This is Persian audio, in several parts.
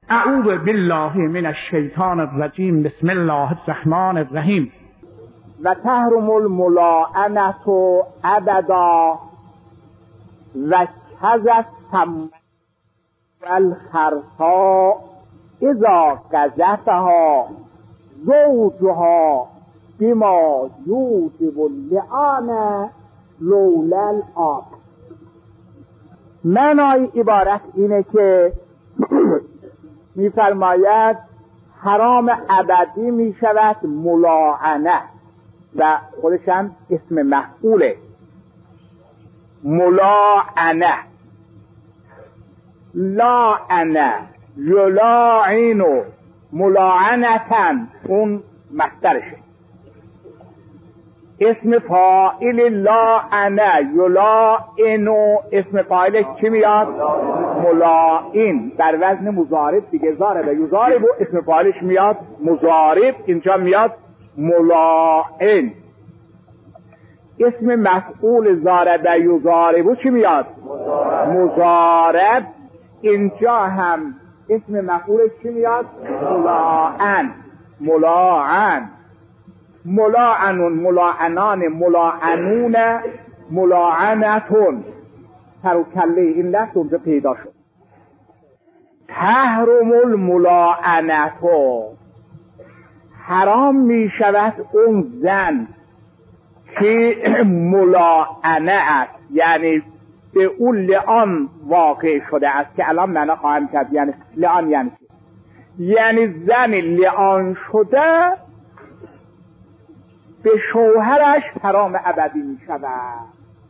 اعوذ بالله من الشیطان الرجیم. بسم الله الرحمن الرحیم. و تحرم الملاعنة ابدا و کذا السم والخرسا اذا قذفها زوجها بما یوجب اللعان لولا الآب. معنای عبارت اینه که میفرماید حرام ابدی میشود ملاعنه و خودش هم اسم مفعوله. ملاعنه، لاعنه، یلاعنو، ملاعنتن اون مصدرشه. اسم فاعل لاعنه یلاعنو، اسم فاعلش چی میاد؟ ملاعن، بر وزن مضارب دیگه. ضارب یضارب و اسم فاعلش میاد مضارب، اینجا میاد ملاعن. اسم مفعول ضارب یضارب چی میاد؟ مضارب. اینجا هم اسم مفعولش چی میاد؟ ملاعن. ملاعن، ملاعنون، ملاعنان، ملاعنون، ملاعنتون. سر و کله این لفظ اونجا پیدا شد. تحرم الملاعنت، حرام می شود اون زن که ملاعنه است، یعنی به اون لعان واقع شده است که الان معنا خواهم کرد. یعنی لعان یعنی چی؟ یعنی زن لعان شده به شوهرش حرام ابدی می شود.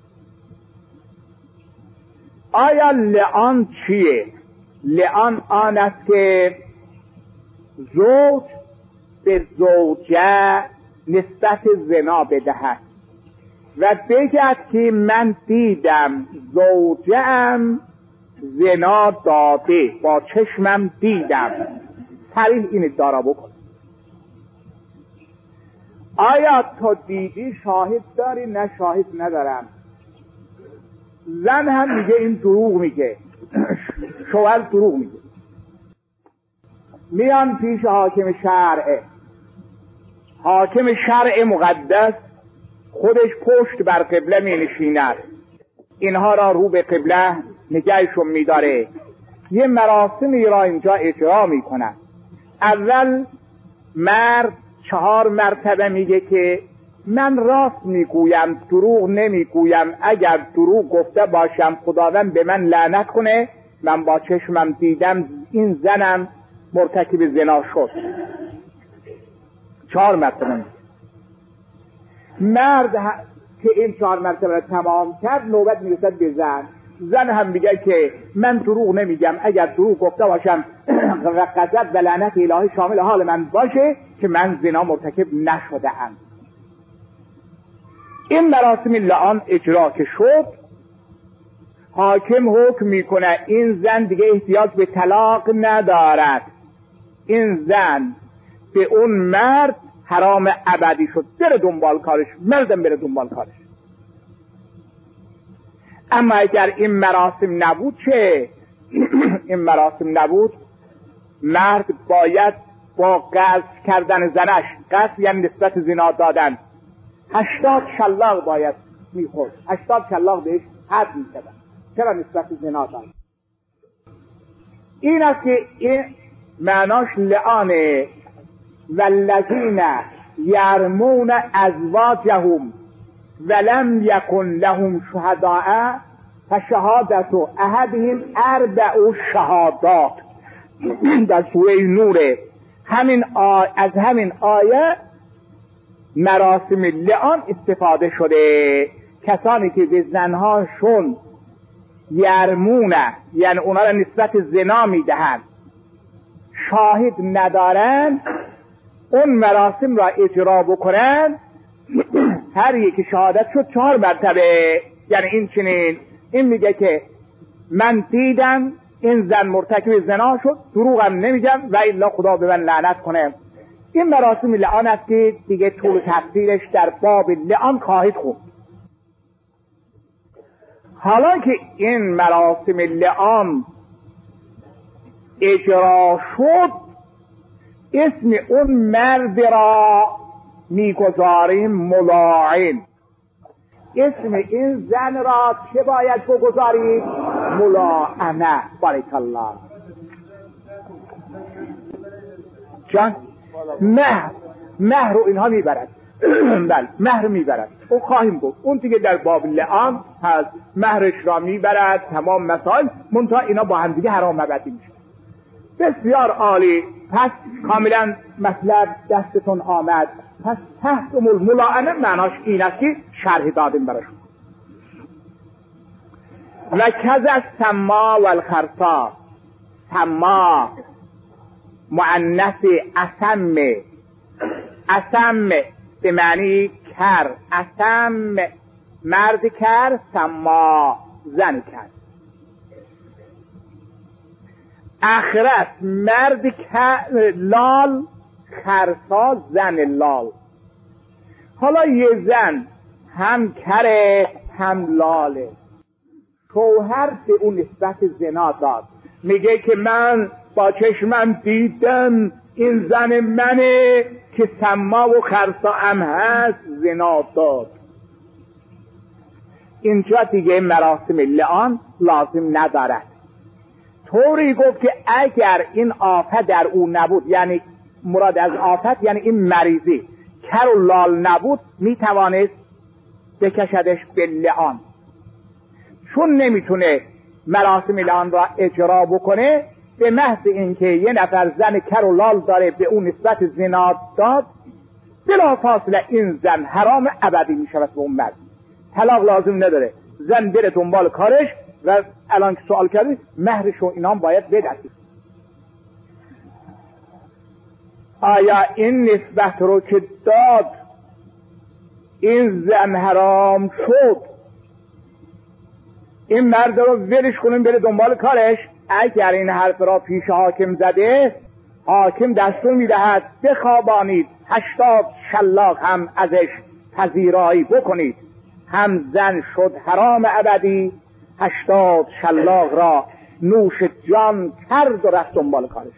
آیا لعان چیه؟ لعان آن است که زوج به زوجه نسبت زنا بدهد و بگد که من دیدم زوجه‌ام زنا داده، با چشمم دیدم. صریح این ادعا را بکن. آیا تو دیدی؟ شاهد داری؟ نه شاهد ندارم. زن هم میگه این دروغ میگه، شوهر دروغ میگه. میان پیش حاکم شرع. حاکم شرع مقدس خودش پشت بر قبله می نشیند، اینها را رو به قبله نگهشون میداره. یه مراسمی را اینجا اجرا میکنند. اول مرد 4 مرتبه میگه که من راست میگویم، دروغ نمیگویم. اگر دروغ گفته باشم خداوند به من لعنت کنه، من با چشمم دیدم این زنم مرتکب زنا شد. 4 مرتبه. مرد که این 4 مرتبه را تمام کرد، نوبت میرسد به زن. زن هم میگه که من دروغ نمیگم، اگر دروغ گفته باشم غضب و لعنت الهی شامل حال من باشه که من زنا مرتکب نشده‌ام. این مراسم لعان اجرا که شد، حاکم حکم میکنه این زن دیگه احتیاج به طلاق ندارد. این زن به اون مرد حرام ابدی شد. بره دنبال کارش، مردم بره دنبال کارش. اما اگر این مراسم نبود چه؟ این مراسم نبود، مرد باید با قذف کردن زنش، قذف یعنی نسبت زنا دادن، 80 شلاق باید میخورد. 80 شلاق بهش حد میشدن. چرا نسبت زنا داد؟ این است که این معناش لعانه. والذین یرمون ازواجهم ولم یکن لهم شهداء فشهادت احدهم 4 شهادات. در سوره نور از همین آیه مراسم لعان استفاده شده. کسانی که به زنهاشون یرمونه، یعنی اونا را نسبت زنا میدهند، شاهد ندارن، اون مراسم را اجرا بکنن. هر یکی شهادت شد 4 مرتبه. یعنی این چنین، این میگه که من دیدم این زن مرتکب زنا شد، دروغم نمیگم و الا خدا به من لعنت کنه. این مراسم لعان است که دیگه طول تفصیلش در باب لعان خواهید خوند. حالا که این مراسم لعان اجرا شد اسم اون مرد را میگذاریم ملاعن. اسم این زن را چه باید بگذاریم؟ ملاعنه. بارک الله. جان مهر رو اینها میبرد. بله مهر میبرد، اون خواهیم بود. اون دیگه در باب لعان هست، مهرش را میبرد، تمام مسائل، منتها اینا با هم دیگه حرام ابدی میشه. بسیار عالی. پس کاملا مطلب دستتون آمد. پس تحکم الملاعنه معناش این است که شرح دادیم براشون. و کذ السما و الخرسا. سما مؤنث اسم، اسم به معنی کر، اسم مرد کر، سما زن کر. اخرس مرد لال، خرسا زن لال. حالا یه زن هم کره هم لاله، شوهر به اون نسبت زنا داد، میگه که من با چشمم دیدم این زن منه که سما و خرسا هم هست، زنا داد. اینجا دیگه مراسم لعان لازم ندارد. طوری گفت که اگر این آفت در او نبود، یعنی مراد از آفت یعنی این مریضی کر و لال نبود، میتوانست بکشدش به لعان. چون نمیتونه مراسم لعان را اجرا بکنه، به محض اینکه یه نفر زن کر و لال داره به اون نسبت زنا داد، بلا فاصله این زن حرام ابدی میشود به اون مرد. طلاق لازم نداره، زن بره دنبال کارش و الان که سوال کردی مهرش و اینام باید بدهد. آیا این نسبت رو که داد این زن حرام شد، این مرد رو ولش کنیم بره دنبال کارش؟ اگر این حرف را پیش حاکم زده، حاکم دستور میدهد بخوابانید، 80 شلاق هم ازش پذیرایی بکنید. هم زن شد حرام ابدی، 80 شلاق را نوش جان کرد و رفت دنبال کارش.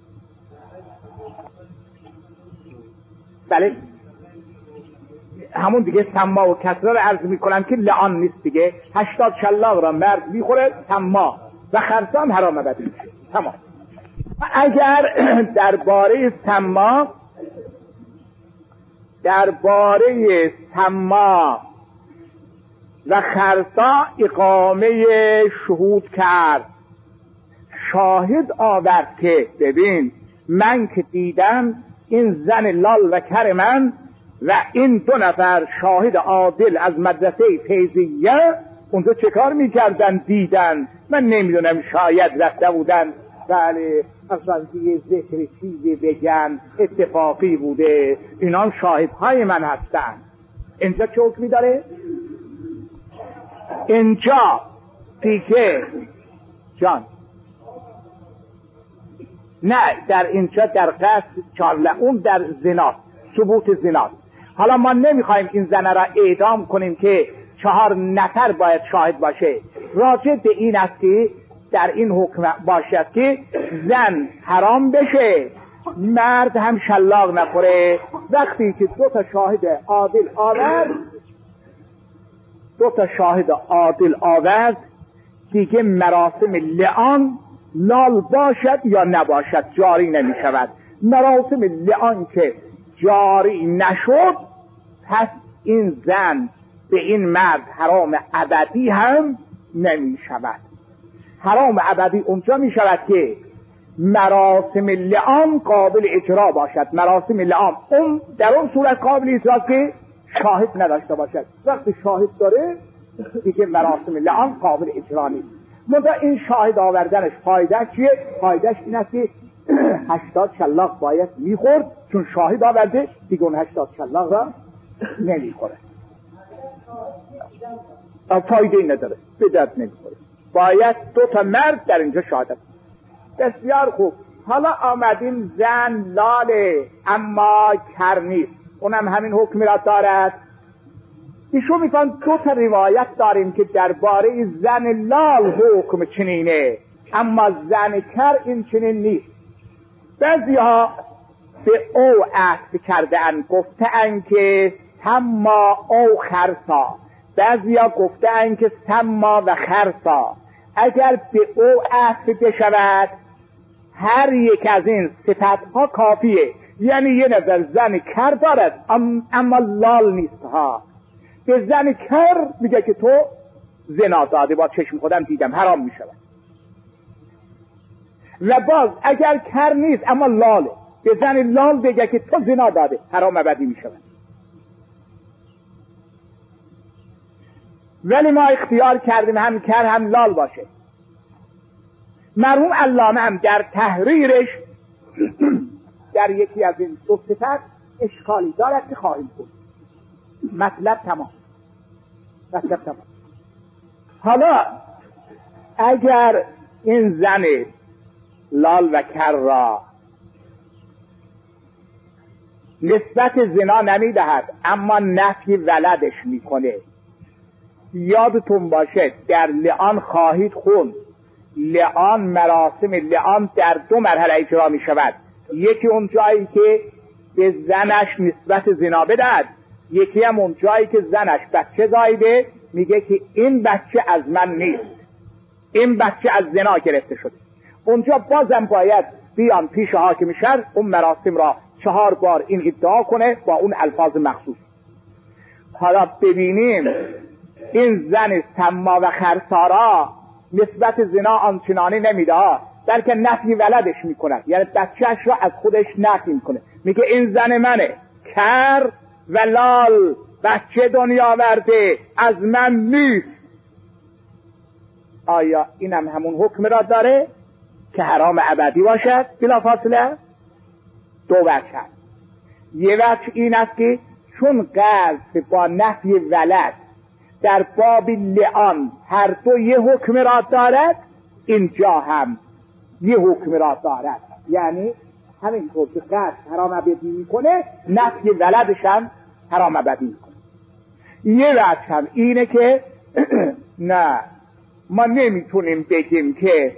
بله همون دیگه سما و کسره رو عرض میکنم که لعان نیست دیگه. 80 شلاق را مرد میخوره، سما و خرسان حرام ابدی میشه. تمام. اگر درباره سما و خرسا اقامه شهود کرد، شاهد آورد که ببین من که دیدم این زن لال و کر من و این 2 نفر شاهد عادل از مدرسه فیضیه اونجا چه کار میکردن؟ دیدن. من نمیدونم، شاید رفته بودن بله اصلا یه ذکر چیزی بگن، اتفاقی بوده، اینا شاهدهای من هستن. اینجا چه حکمی داره؟ اینجا دیگه جان نه، در اینجا در قصد چارله، اون در زنا، ثبوت زنا. حالا ما نمیخوایم این زنه را اعدام کنیم که 4 نفر باید شاهد باشه. راجع به این است که در این حکم باشد که زن حرام بشه، مرد هم شلاق نخوره. وقتی که 2 تا شاهد عادل آورد، 2 تا شاهد عادل آورد، دیگه مراسم لعان لال باشد یا نباشد جاری نمی شود. مراسم لعان که جاری نشد، پس این زن به این مرد حرام ابدی هم نمی شود. حرام ابدی اونجا می شود که مراسم لعان قابل اجرا باشد. مراسم لعان اون در اون صورت قابل اجرا که شاهد نداشته باشد. وقتی شاهد داره دیگه مراسم لعان قابل اجرا نیست. منتها این شاهد آوردنش فایده چیه؟ فایدهش این است که 80 شلاق باید میخورد، چون شاهد آورده دیگه اون 80 شلاق را نمیخوره. فایده این نداره، به درد نمیخوره. باید 2 تا مرد در اینجا شاهد. بسیار خوب. حالا آمدیم زن لاله اما کر نیست، اونم همین حکم را دارد. ایشون میگن 2 تا روایت داریم که درباره زن لال حکم چنینه. اما زن کر این چنین نیست. بعضی‌ها به او عهد کرده‌اند، گفته‌اند که سما او خرسا، بعضی‌ها گفته‌اند که سما و خرسا. اگر به او عهد بشود هر یک از این صفت‌ها کافیه. یعنی یه نظر زن کر دارد اما لال نیست ها. به زن کر میگه که تو زنا داده، با چشم خودم دیدم، حرام میشود. و باز اگر کر نیست اما لاله، به زن لال بگه که تو زنا داده، حرام ابدی میشود. ولی ما اختیار کردیم هم کر هم لال باشه. مرحوم علامه هم در تحریرش در یکی از این دو صفت اشکالی دارد که خواهیم بود. مطلب تمام. حالا اگر این زن لال و کر را نسبت زنا نمیدهد اما نفی ولدش میکنه، یادتون باشه در لعان خواهید خوند، لعان، مراسم لعان در دو مرحله اجرا می شود. یکی اون جایی که به زنش نسبت زنا بدهد، یکی هم اون جایی که زنش بچه زایده میگه که این بچه از من نیست، این بچه از زنا گرفته شده. اونجا بازم باید بیان پیش حاکم شهر اون مراسم را 4 بار این ادعا کنه با اون الفاظ مخصوص. حالا ببینیم این زن سما و خرسارا نسبت زنا آنچنانی نمیده، بلکه نفی ولدش میکنه، یعنی بچهش را از خودش نفی میکنه، میگه این زن منه، کر و لال، بچه دنیا آورده، از من نیست. آیا اینم همون حکم را داره که حرام ابدی باشد بلا فاصله؟ دو وجه هست. یه وجه این است که چون قذف با نفی ولد در باب لعان هر دو یه حکم را دارد، اینجا هم یه حکم را دارد، یعنی همینطور که قذف حرام ابدی میکنه نفی ولدش هم حرام ابدی میکنه. یه وجه هم اینه که نه، ما نمیتونیم بگیم که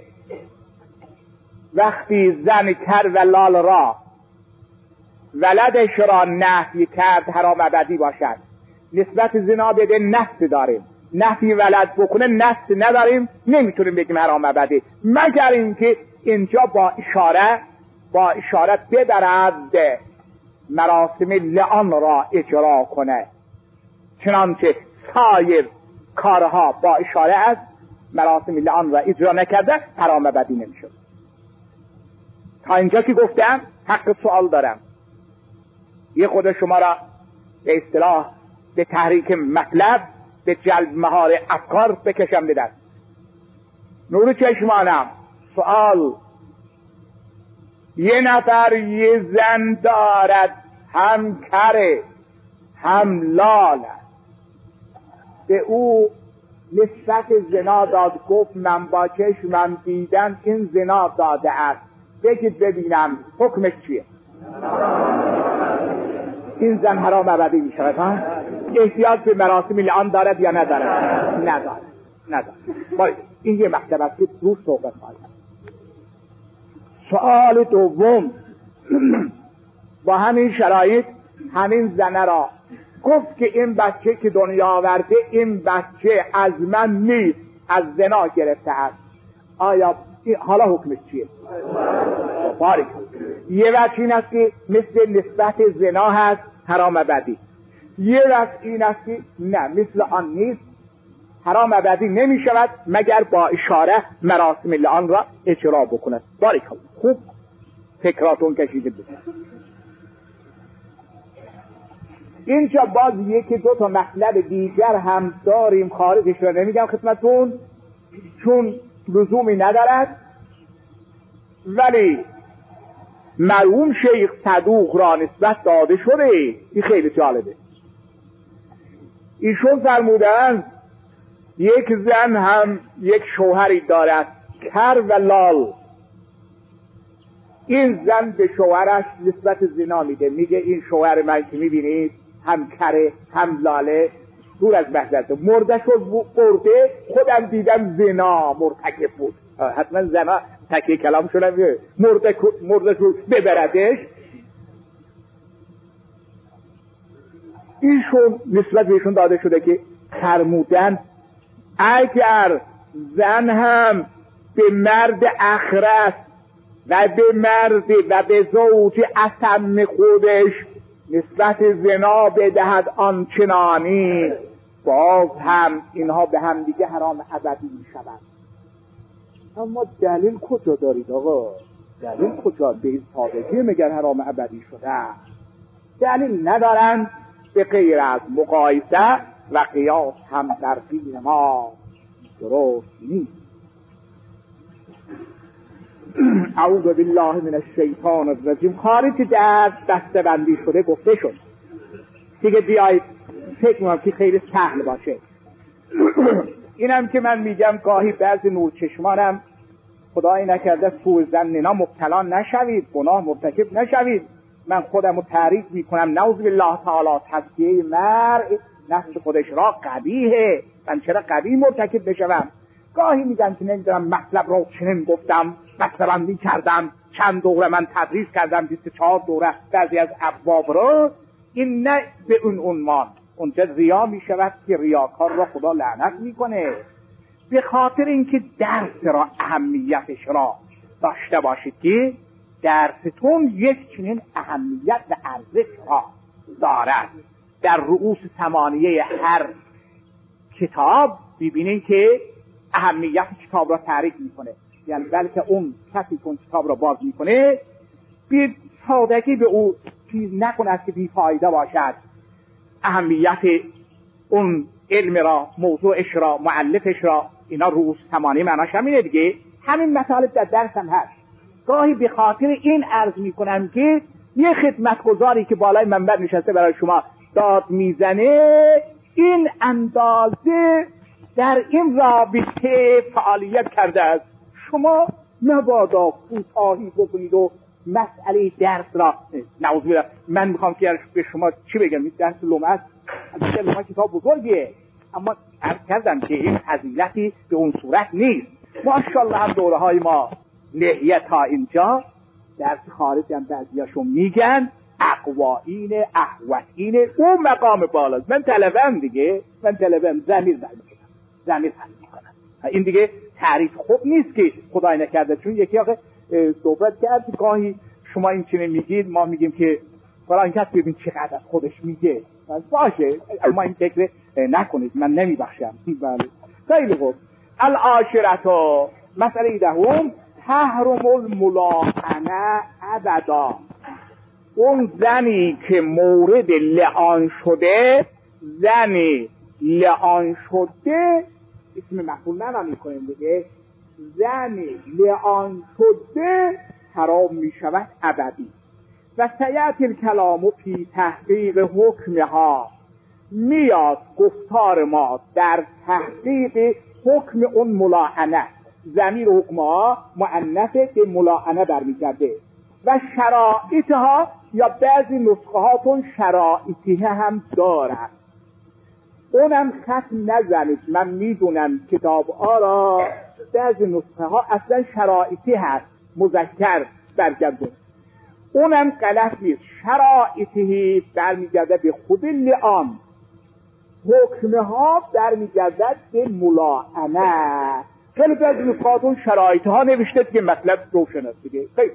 وقتی زن کر و لال را ولدش را نفی کرد حرام ابدی باشد، نسبت زنا بده نفس داریم، نفی ولد بکنه نفس نداریم، نمیتونیم بگیم حرام ابدی، مگر اینکه اینجا با اشارت ببرد مراسم لعان را اجرا کنه، چنانچه سایر کارها با اشاره از مراسم لعان را اجرا نکرده حرام ابدی نمیشه. تا اینجا که گفتم حق سوال دارم، یه خود شما را به اصطلاح به تحریک مطلب، به جلب مهار افکار بکشم به دست. نور چشمانم، سوال: یه نفر یه زن دارد، هم کره هم لال، به او نسبت زنا داد، گفت من با چشمم دیدم این زنا داده است، بگید ببینم حکمش چیه؟ این زن حرام ابدی می شود ها؟ احتیاج به مراسم لعان دارد یا ندارد؟ ندارد. باید این یه مکتب است که روز صحبت باید. سوال دوم: با همین شرایط همین زنه را گفت که این بچه که دنیا آورده این بچه از من نیست، از زنا گرفته است، آیا حالا حکمش چیه؟ باریک. یه وجه این است که مثل نسبت زنا هست حرام ابدی، یه وجه این است که نه مثل آن نیست، حرام ابدی نمی شود مگر با اشاره مراسم لعان را اجرا بکند. باریک. خوب فکراتون کشیده بود. اینجا باز یکی دو تا مطلب دیگر هم داریم، خارجش را نمیگم خدمتون چون لزومی ندارد، ولی مرحوم شیخ صدوق را نسبت داده شده. این خیلی جالبه. ایشون فرمودند یک زن هم یک شوهری دارد، کر و لال. این زن به شوهرش نسبت زنا میده، میگه این شوهر من که میبینید هم کره هم لاله، دور از محضرت، مرده شد برده، خودم دیدم زنا مرتکب بود، حتما زنا تکیه کلام شدن مرده رو ببردش. ایشون نسبت بهشون داده شده که فرمودن اگر زن هم به مرد اخرس و به مرد و به زوج اصم خودش نسبت زنا بدهد آنچنانی، باز هم اینها به هم دیگه حرام ابدی می شود. اما دلیل کجا دارید آقا؟ دلیل کجا؟ به این سادگی میگن حرام ابدی شده. دلیل ندارن به غیر از مقایسه و قیاس هم در دین ما درست نیست. اعوذ بالله من الشیطان الرجیم. خارج در دسته‌بندی شده گفته شد دیگه. بیایید فکر می‌کنم که خیلی سهل باشه. اینم که من میگم گاهی بعضی نورچشمانم خدای نکرده سوء ظن مبتلا نشوید، گناه مرتکب نشوید. من خودم رو تعریف میکنم نعوذ بالله تعالی تزکیه مرء نفس خودش را قبیحه، من چرا قبیح مرتکب بشوم؟ گاهی میگم که نمیدونم مطلب رو چنین گفتم، بسته‌بندی کردم، چند دوره من تدریس کردم، 24 دوره بعضی از ابواب رو. این نه به اون عنوان، اونجا ریا میشود که ریاکار را خدا لعنت میکنه. به خاطر اینکه درس را اهمیتش را داشته باشید که درستون یک چنین اهمیت و ارزش را دارد. در رؤوس ثمانیه هر کتاب ببینین که اهمیت کتاب را تعریف میکنه. یعنی بلکه اون کسی که اون کتاب را باز میکنه بی سادگی به او چیز نکند که بی فایده باشد. اهمیت اون علم را، موضوعش را، مؤلفش را، اینا رؤوس ثمانیه معناش همینه دیگه. همین مطالب در درس هم هست. گاهی به خاطر این عرض میکنم که یه خدمتگزاری که بالای منبر نشسته برای شما داد میزنه، این اندازه در این رابطه فعالیت کرده است. شما مبادا کوتاهی بکنید و مسئله درس را نعوذ بالله. من میخوام که به شما چی بگم؟ این درس لومه است، لومه کتاب بزرگیه، اما عرض کردم که این فضیلتی به اون صورت نیست. ماشاءالله هم دوره های ما لحیه تا اینجا، درس خارج هم بعضیاشون میگن اقوائین احوتین او مقام بالاست. من طلبم دیگه، من طلبم زمیر بر میکنم، زمیر بر میکنم. این دیگه تعریف خوب نیست که خدای نکرده. چون یکی آقا صحبت کرد گاهی شما این چنین میگید، ما میگیم که فلان کس ببین چقدر از خودش میگه. باشه اما این فکر نکنید، من نمیبخشم. بله خیلی خوب. العاشرة مسئله دهم تحرم الملاعنه ابدا. اون زنی که مورد لعان شده، زنی لعان شده، اسم مفعول نمی کنیم دیگه، زنی لعان شده حرام می شود ابدی. و سیأتی الکلام فی تحقیق حکمها، میاد گفتار ما در تحقیق حکم اون ملاعنه. ضمیر حکمها مؤنث به ملاعنه برمیگرده. و شرائطها، یا بعضی نسخه هاتون شرائطیه هم دارد، اونم خط نزنید. من میدونم کتاب را بعضی نسخه ها اصلا شرائطی هست، مذکر برگردون، اونم غلط نیست. شرائطی برمیگرده به خود لعان، حکمها برمیگرده به ملاعنه. خیلی بعضی نسخه هاتون شرائطی ها نوشته که مطلب روشن است دیگه. خیلی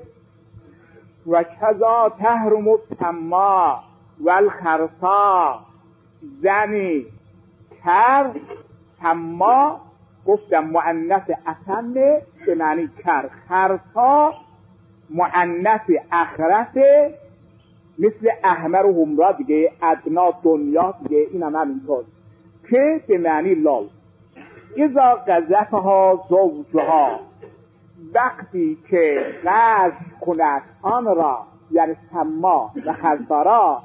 و کذا تحرم السما و الخرسا، زنی کر، سما گفتم مؤنث اسمه به معنی کر، خرسا مؤنث اخرسه مثل احمر و حمرا دیگه، ادنا دنیا دیگه، این هم همینطور که به معنی لال. اذا قذفها زوجها، وقتی که قذف کند آن را، یعنی سما و خرسا را،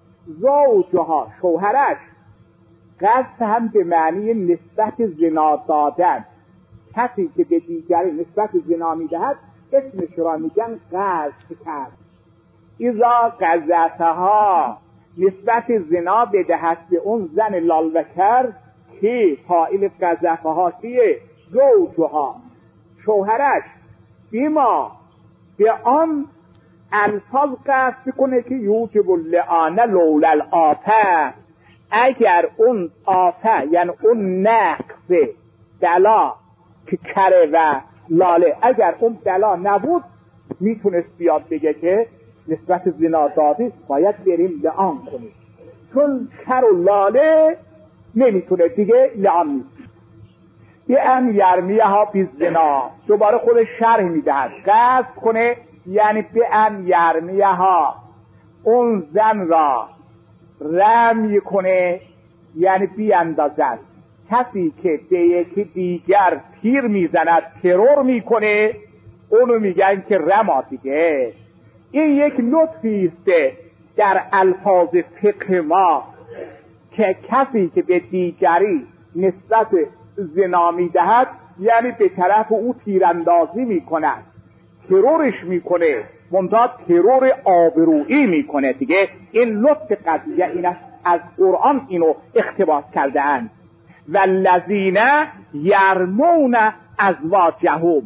زوجها شوهرش، قذف هم به معنی نسبت زنا دادن، کسی که به دیگری نسبت زنا میدهد اسمش را میگن قذف کرد. اذا قذفها، نسبت زنا بدهد به اون زن لالوکر که فاعل قذفها کیه؟ زوجها شوهرش بیما به آن الفاظ قصد کنه که یوجب اللعانه لولا الآفه، اگر اون آفه یعنی اون نقص دلا که کره و لاله، اگر اون دلا نبود میتونست بیاد بگه که نسبت زنا دادی باید بریم لعان کنیم، چون کر و لاله نمیتونه دیگه لعان نیست. یه ان یرمیه ها بی زنا، دوباره خودش شرح میدهد قصد کنه یعنی به ان یرمیه ها اون زن را رمی کنه یعنی بیاندازد. کسی که به یکی دیگر تیر میزند ترور میکنه اونو میگن که رما دیگه. این یک لطفی است در الفاظ فقه ما که کسی که به دیگری نسبت زنا میدهد یعنی به طرف او تیراندازی میکند، ترورش میکنه، منتها ترور آبرویی میکنه دیگه. این لطف قضیه این است، از قرآن اینو اقتباس کرده اند. والذین یرمون ازواجهم،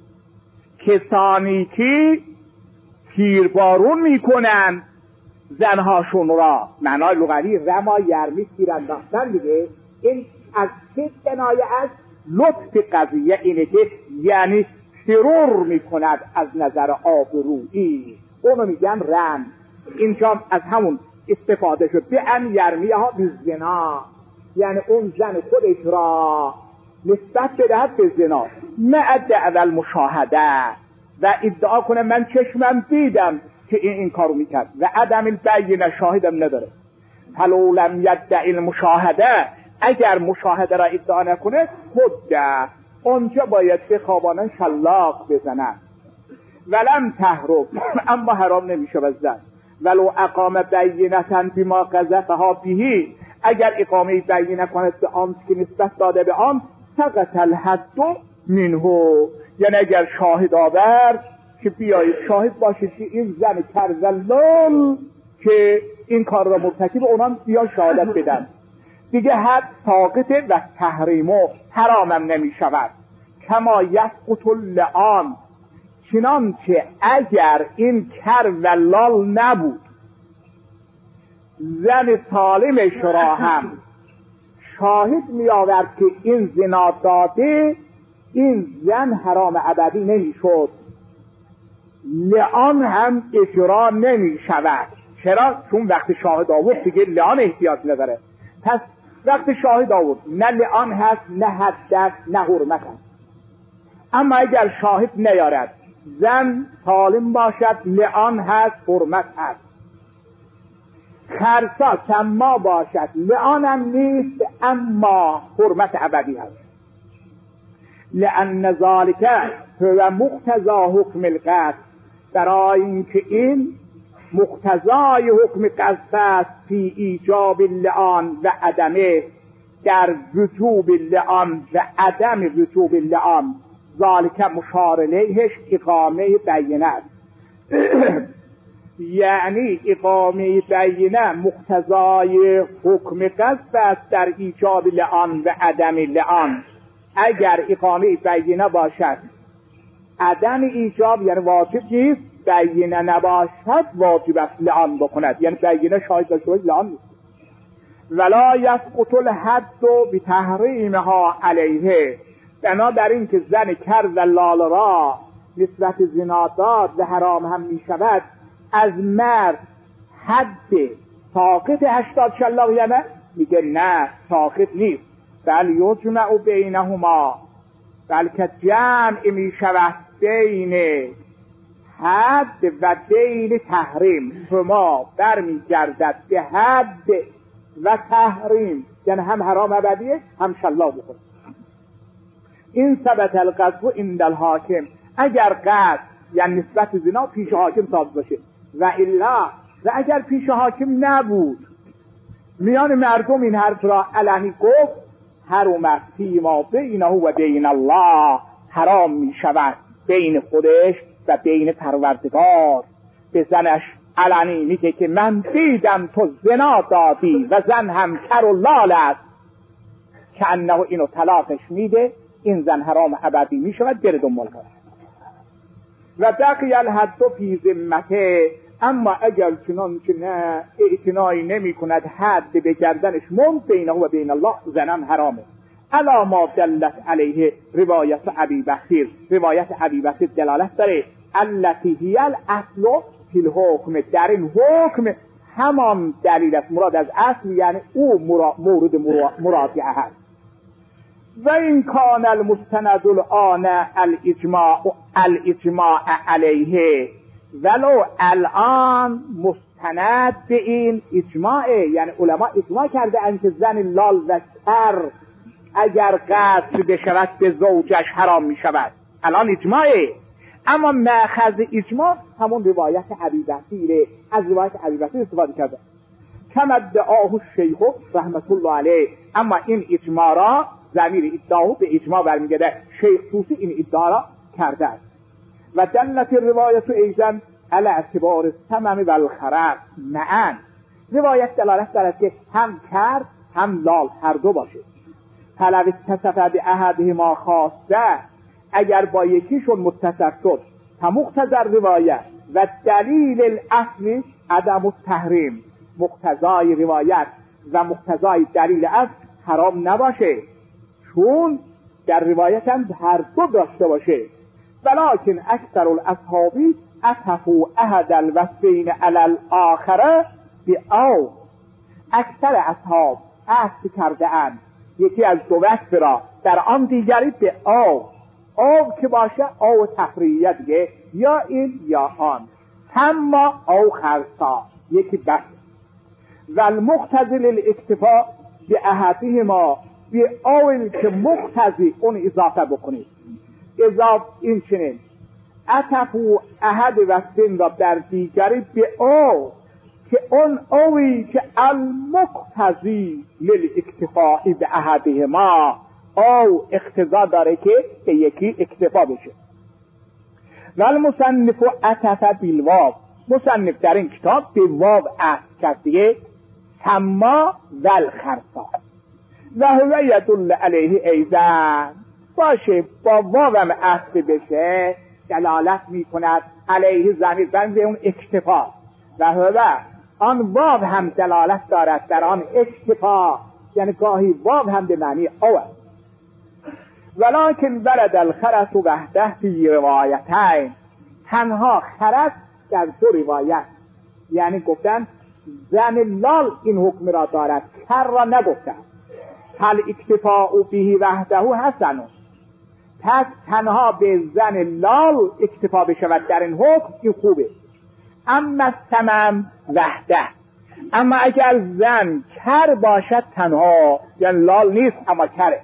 کسانی که تیربارون میکنن زنهاشون را. معنای لغوی رما یرمی تیرانداختن دیگه. این از چه کنایه است؟ لطف قضیه اینه که یعنی ترور میکند از نظر آبرویی، اونو میگن رم. اینجا از همون استفاده شد به ان یرمیه ها بالزنا، یعنی اون زن خودش را نسبت بدهد به زنا، مع دعوی المشاهده، و ادعا کنه من چشمم دیدم که این کارو میکرد و عدم البینه، شاهدم نداره. فلو لم یدعی المشاهده، اگر مشاهده را ادعا نکنه خود اونجا باید به خوابانن شلاق بزنن. ولم تحرم، اما حرام نمیشه بزن. ولو اقام بینتا بما قذفها به، اگر اقامه بینه کند به آن که نسبت داده به آن، سقط الحد منه، یعنی اگر شاهد آورد که بیایید شاهد باشید که این زن کرزلال که این کار را مرتکب اونان بیا شهادت بدن دیگه، حد ساقطه و تحریمو حرامم نمی شود. کما یسقط اللعان، چنانچه اگر این کر و لال نبود زن سالمش را هم شاهد می آورد که این زنا داده، این زن حرام ابدی نمی شد، لعان هم اجرا نمی شود. چرا؟ چون وقت شاهد آورد دیگه لعان احتیاج نداره. پس وقت شاهد آورد نه لعان هست، نه حد است، نه حرمت هست. اما اگر شاهد نیارد، زن سالم باشد، لعان هست، حرمت هست. خرسا سما باشد، لعان هم نیست، اما حرمت ابدی هست. لأن ذلك هو مقتضا حکم القذف، برای اینکه این مقتضای حکم قذف است، فی ایجاب اللعان و عدمه، در وجوب اللعان و عدم وجوب اللعان. ذالک مشار الیهش اقامه بینه است. یعنی اقامه بینه مقتضای حکم قذف است در ایجاب لعان و عدم لعان. اگر اقامه بینه باشد عدم ایجاب یعنی واجب نیست، بینه نباشد واجب است لعان بکند، یعنی بینه شاهد داشته باشه لعان نیست. ولا یسقط الحد بتحریمها علیه، بنابراین که زن کرد لال را نسبت زنا داد و حرام هم می شود، از مرد حد ساقط 80 شلاق یعنی میگه نه ساقط نیست، بل یجمع بینهما، بلکه جمع می شود بین حد و بین تحریم. شما برمی گردد به حد و تحریم، یعنی هم حرام ابدیه هم شلاق بخور. این ثبت القذف عند الحاکم، اگر قذف یعنی نسبت زنا پیش حاکم ثابت باشه، و الا، و اگر پیش حاکم نبود، میان مردم این حرف را علنی گفت، حرمت فیما بینه و بین الله، حرام می شود بین خودش و بین پروردگار. به زنش علنی میگه که من دیدم تو زنا دادی، و زن هم کر و لال است، که انه اینو طلاقش میده این زن حرام ابدی می شود، بره دنبال کنه. و بقی الحد فی ذمته، اما اگر چنانچه نه اعتنایی نمی کند حد به گردنش موند، بینه و بین الله زنان حرامه. الا ما دلت علیه روایت ابی بصیر، روایت ابی بصیر دلالت داره التی هی الاصل فی الحکم، در این حکم همان دلیل است. مراد از اصل یعنی او مورد مراجعه هست. و این کان المستند الان الاجماع علیه، ولو الان مستند به این اجماعه، یعنی علما اجماع کرده اند که زن لال و کر اگر قتل بشود به زوجش حرام می شود، الان اجماعه. اما مأخذ اجماع همون روایت ابی بصیره، از روایت ابی بصیر استفاده کرده. کما ادعاه الشیخ رحمت الله علیه، اما این اجماع را ضمیر ادعا به اجماع برمیگرده، شیخ طوسی این ادعا را کرده است. و دلت روایت ایضا علی اعتبار السمم و الخرق معا، روایت دلالت دارد که هم کر هم لال هر دو باشه. فلو اتصف باحدهما خاصه، اگر با یکیشون متصف شد، فمقتضی روایت و دلیل الاصلی عدم التحریم، مقتضای روایت و مقتضای دلیل اصل حرام نباشه، چون در روایت هم هر دو داشته باشه. ولکن اکثر الاصحابی اتفوا احد الوصفین علی الاخر او، اکثر اصحاب عطف کرده اند یکی از دو وصف را در آن دیگری به او که باشه او تفریعیه دیگه، یا این یا آن، اما او خرصا یکی بس. و المقتضی للاکتفاء به احدهما به اولی که مقتضی اون اضافه بکنید، اضافه این چنین اتفو احد وصفین را در دیگری به او که اون اوی که المقتضی للاکتفاء به احدهما او اقتضا داره که به یکی اکتفا بشه. و المصنف عطف بالواو، مصنف در این کتاب به واو عطف کرده سما و الخرصا و هو یدل علیه ایضا، باشه با واو هم عطف بشه دلالت می کند علیه ضمیر بند اون اکتفا، و هو آن واو هم دلالت دارد در آن اکتفا، یعنی گاهی واو هم به معنی او است. ولکن ولد الخرس وحده فی روایتین، تنها خرس در دو روایت، یعنی گفتن زن لال این حکم را دارد، کر را نگفتن. فل اکتفاء به وحده حسن، پس تنها به زن لال اکتفا بشود در این حکم این خوبه. اما سمم وحده، اما اگر زن کر باشد تنها، یعنی لال نیست اما کره،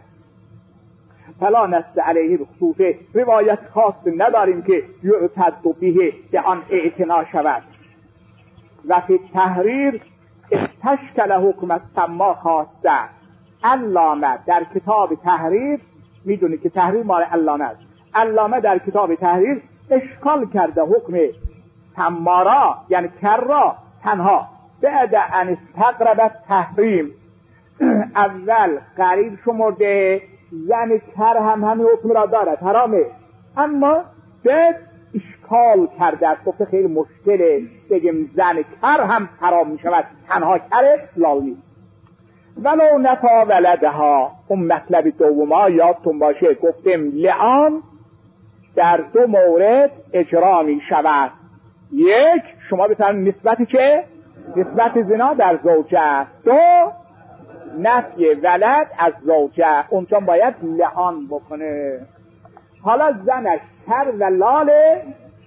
فلا نص علیه بخصوصه، روایت خاص نداریم که یعتد به آن اعتنا شود. و فی تحریر استشکل حکم السما خاصه، علامه در کتاب تحریر، میدونی که تحریر مال علامه است، علامه در کتاب تحریر اشکال کرده حکم سما را یعنی کر را تنها، بعد ان استقرب تحریم، اول قریب شمرده زن کر هم همین حکم را دارد حرامه، اما بعد اشکال کرده است، گفته خیلی مشکله بگیم زن کر هم حرام می شود، تنها کر لال نیست. ولو نفا ولدها، اون مطلب دوما یادتون باشه گفتیم لعان در دو مورد اجرا می شود. یک، شما بفرمایید نسبتی که نسبت زنا در زوجه، دو نفی ولد از زوجه، اونجا باید لعان بکنه. حالا زنش کر و لاله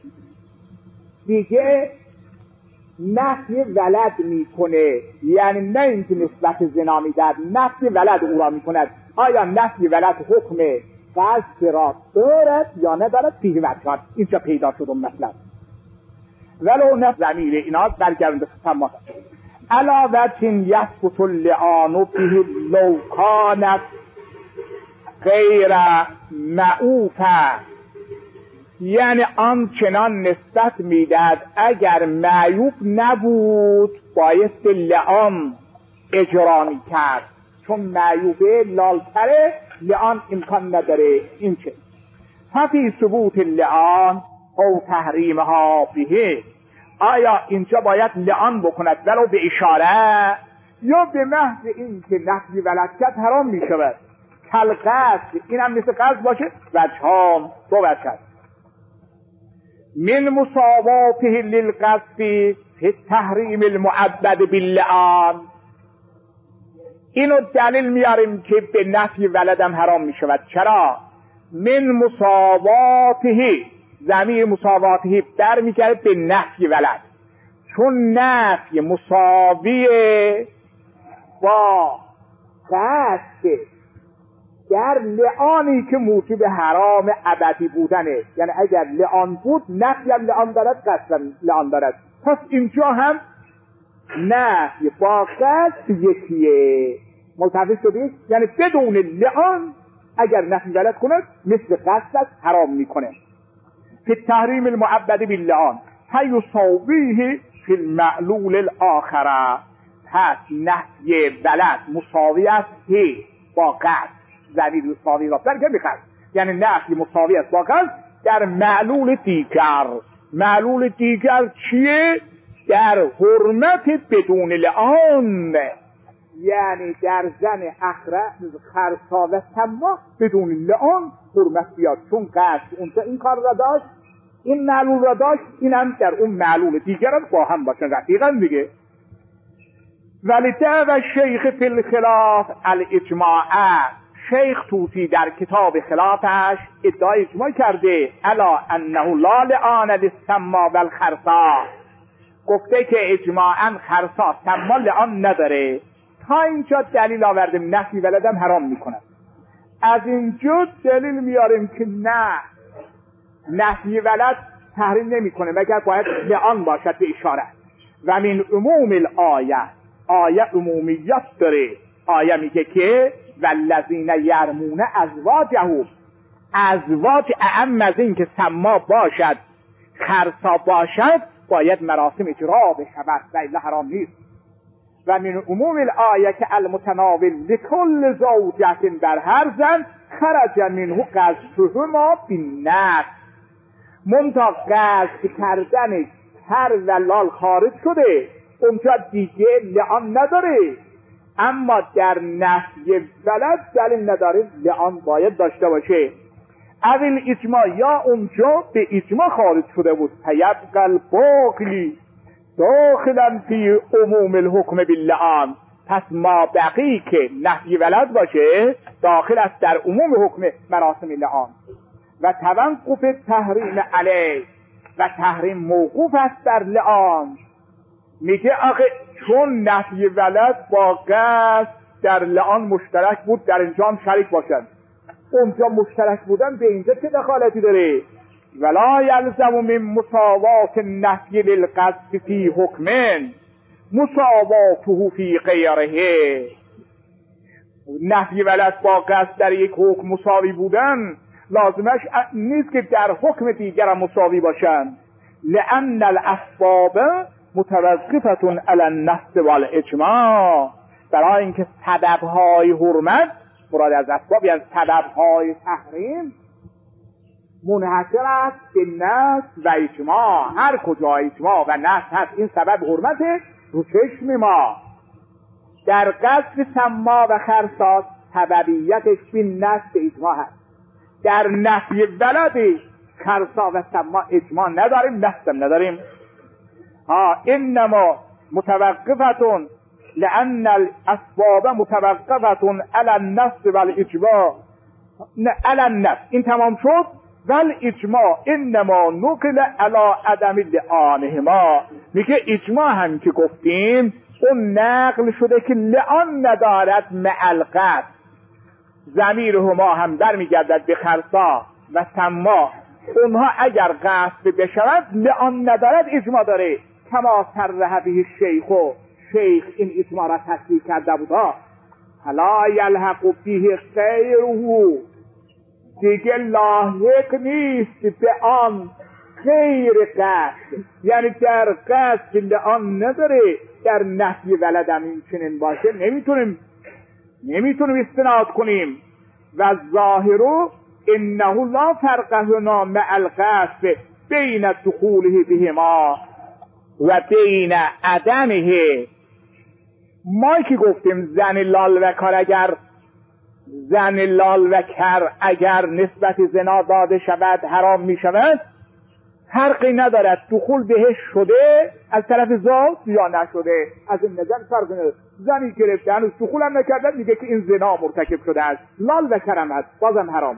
دیگه نفی ولد میکنه، یعنی نه اینکه نسبت زنا میدهد، نفی ولد او را میکند. آیا نفی ولد حکم قصد را دارد یا ندارد؟ فیه وجهان، اینجا پیدا شد اون مطلب. ولو نفی ضمیر اینا برگرونده سما علاوتین یثبت اللعان به لو کانت غیر معوفه، یعنی آنچنان نسبت میداد اگر معیوب نبود بایست لعان اجرا میکرد، چون معیوبه لالتره لعان امکان نداره. این چه؟ ففی ثبوت اللعان او تحریمها به، آیا اینجا باید لعان بکند ولو به اشاره یا به محض این که نفی ولد کرد حرام می شود؟ کالقصد، این هم مثل قصد باشه. وجهان، دو وجه است. من مساواته للقصد فی تحریم المعبد باللعان، اینو دلیل میاریم که به نفی ولدم حرام می شود. چرا؟ من مساواته، ضمیر مساواته در میگره به نفی ولد، چون نفی مساویه با قصد در لعانی که موجب حرام ابدی بودنه. یعنی اگر لعان بود نفی هم لعان دارد، قصد هم لعان دارد. پس اینجا هم نفی با قصد یکیه. ملتفظ شدید؟ یعنی بدون لعان اگر نفی ولد کند مثل قصد حرام میکنه. فی تحریم المعبد باللعان فیساویه فی المعلول الاخره، پس نفی ولد مساوی است با قصد. ضمیر مساوی را در که بخست، یعنی نفی مساوی است با قصد در معلول دیگر. معلول دیگر چیه؟ در حرمت بدون لعان، یعنی در زن خرسا و سما بدون لعان حرمت بیاد، چون قصد اونجا این کار را داشت، این معلول را داشت، این هم در اون معلول دیگر با هم باشن رفیقا دیگه. ولی دعوی شیخ فی الخلاف الاجماع، شیخ توسی در کتاب خلافش ادعای اجماع کرده الا انه لا لعان للسما والخرسا، گفته که اجماعاً خرسا سما لعان نداره. تا اینجا دلیل آوردیم نفی ولدم حرام میکنه. از اینجا دلیل میاریم که نه، نفی ولد تحریم نمیکنه مگر باید لعان باشد به اشاره. و من عموم الآیه، آیه عمومیت داره. آیه میگه که والذین یرمون ازواجهم، ازواج اعم از این که سما باشد خرسا باشد باید مراسم اجرا بشود و الا حرام نیست. و من عموم الآیه که المتناول لکل زوجة، بر هر زن خرج منه قصدهما بالنفس، منتها قصد کردن هر ولال خارج شده، اونجا دیگه لعان نداره. اما در نفی ولد دلیل نداره لعان باید داشته باشه. اول اجماع، یا اونجا به اجماع خارج شده بود فیبقى الباقی داخلا فی عموم الحکم باللعان، پس ما بقی که نفی ولد باشه داخل است در عموم حکم مراسم لعان. و توقف تحریم علیه، و تحریم موقوف است در لعان. میگه آخه چون نفی ولد با قصد در لعان مشترک بود در اینجا هم شریک باشند، اونجا مشترک بودن به اینجا چه دخالتی داره؟ ولا یلزم من مساوات نفی للقصد فی حکمن مساواته فی غیره، نفی ولد با قصد در یک حکم مساوی بودن لازمش نیست که در حکم دیگر هم مساوی باشند. لأن الاسباب متوقفة علی النص والاجماع، برای اینکه سببهای حرمت، مراد از اسباب یعنی سببهای تحریم، منحصر است به نص و اجماع. هر کجا اجماع و نص هست این سبب حرمته رو چشم ما. در قصد سما و خرسات سببیتش به نص به اجماع هست. در نفی ولد خرسا و سما اجماع نداریم، نص هم نداریم. انما متوقفتون لأن الاسباب متوقفتون علی النص والاجماع، علی النص این تمام شد. والاجماع انما نقل علی عدم لعانهما، میگه اجماع هم که گفتیم اون نقل شده که لعان ندارد مع القصد، ضمیرهما هم در میگردد به خرسا و سما، اونها اگر قصد بشود لعان ندارد اجماع داره. کما صرح به شیخ این اجماع را تصدیق کرده بود. فلا یلحق به غیره، دیگه لاحق نیست به آن غیر قصد، یعنی در قصد لعان نداره، در نفی ولدم این چنین باشه نمیتونیم استناد کنیم. و ظاهرو انه لا فرق هنا مع القصد بین دخوله بهما و بین عدمه. ما که گفتیم زن لال و کر اگر نسبت زنا داده شود حرام می شود، فرقی ندارد دخول بهش شده از طرف زوج یا نشده، از این نظر فرق نداره. زنی گرفته هنوز دخول هم نکرده میگه که این زنا مرتکب شده است، لال و کر هم هست، بازم حرام.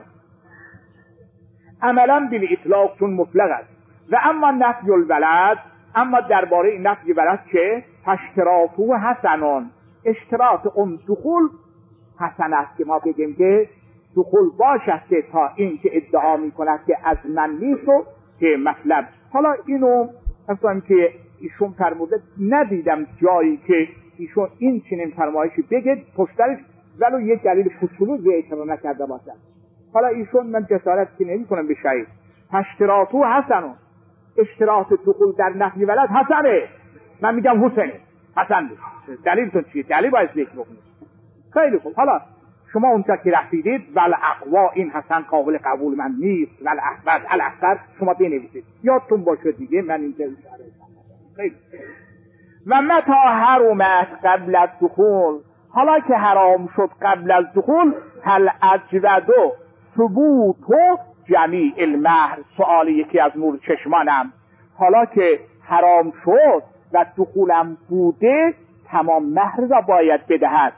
عملا بالاطلاق چون مطلق است. و اما نفی الولد، اما درباره نفی ولد که اشتراطه حسنون، اشتراط اون دخول حسن است که ما بگیم که دخول باشد تا این که ادعا می کند که از من نیست و که مطلب. حالا اینو اصلا که ایشون فرموده ندیدم جایی که ایشون این چنین فرمایشی بگه پشترش ولو یک دلیل فصولو ذکر نکرده باشد. حالا ایشون من جسارت که نمی کنم به شاید اشتراطو حسنون، اشتراط دخول در نفی ولد حسنه، من میگم حسنه، حسن دلیلتون چیه؟ دلیل باید ذکر بکنید. خیلی خوب، حالا شما اونجا که رفتیدید والاقوا این حسن قابل قبول من نیست، والاحسن شما بنویسید یادتون باشه دیگه. من اینجا خیلی و متا حرمت قبل از دخول، حالا که حرام شد قبل از دخول، هل اجودو ثبوتو جمیع المهر، سؤال یکی از نور چشمانم، حالا که حرام شد و دخولم بوده تمام مهر را باید بدهد.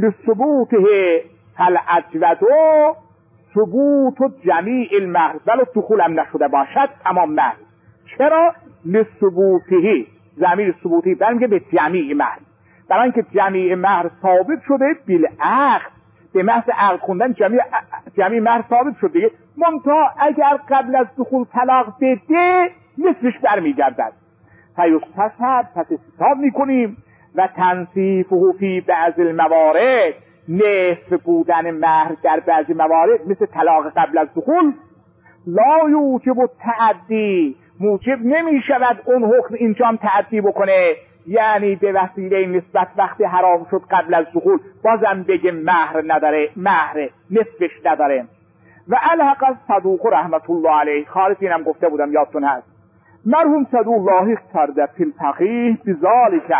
لثبوته هل اجودو ثبوت جمیع المهر، ولو دخولم نشده باشد تمام مهر. چرا؟ لثبوته، ضمیر ثبوتی برمیگه به جمیع مهر، برای اینکه جمیع مهر ثابت شده بالعقد، به محض عقد خوندن جمیع مهر ثابت شده دیگه. منتها اگر قبل از دخول طلاق بده نصفش برمیگردد. فیستصحب، پس حساب میکنیم و تنصیفه فی بعض الموارد، نصف بودن مهر در بعضی موارد مثل طلاق قبل از دخول لا یوجب تعدی، موجب نمی شود اون حکم اینجا هم تعدی بکنه، یعنی به وسیله نسبت وقتی حرام شد قبل از دخول بازم بگه مهر نداره، مهر نصفش نداره. و الحق الصدوق رحمت الله علیه، خالص اینم گفته بودم یادتون هست، مرحوم صدوق لاحق کرده فی الفقیه بذالک،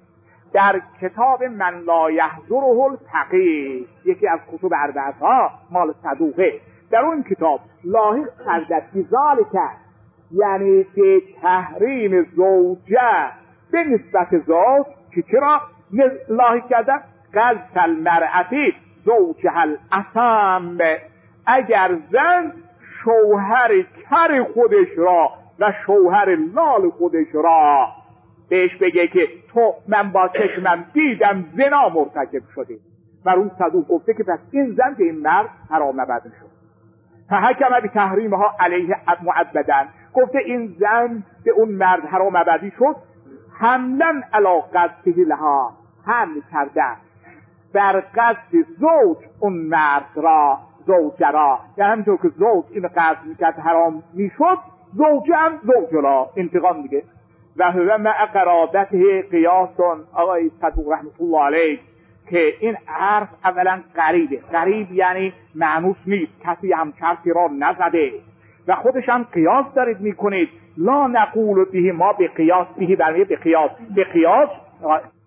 در کتاب من لا یحضره الفقیه، یکی از کتب اربعه ها مال صدوقه، در اون کتاب لاحق کرده بذالک، یعنی به تحریم زوجه به نسبت زوج، که چرا لاحق کرده؟ قذف المرأتی زوجها الاسم، اگر زن شوهر کر خودش را و شوهر لال خودش را بهش بگه که تو من با چشمم دیدم زنا مرتکب شدی، و اون صدوق گفته که پس این زن به این مرد حرام ابدی شد. فحکم به تحریمها علیه معبدن، گفته این زن به اون مرد حرام ابدی شد، حملا علی قصده لها، حمل کرده بر قصد زوج اون مرد را، زوجه را، یعنی همینطور که زوج این قصد میکرد حرام میشد، زوجه هم زوجه را انتقام میگه. و هو مع قرابته قیاسون، آقای صدوق رحمت الله علیه، که این حرف اولا غریبه، غریب یعنی معنوس نیست، کسی هم چرتی را نزده و خودش هم قیاس دارید میکنید. لا نقول به ما به قیاس، به برمیه به قیاس، به قیاس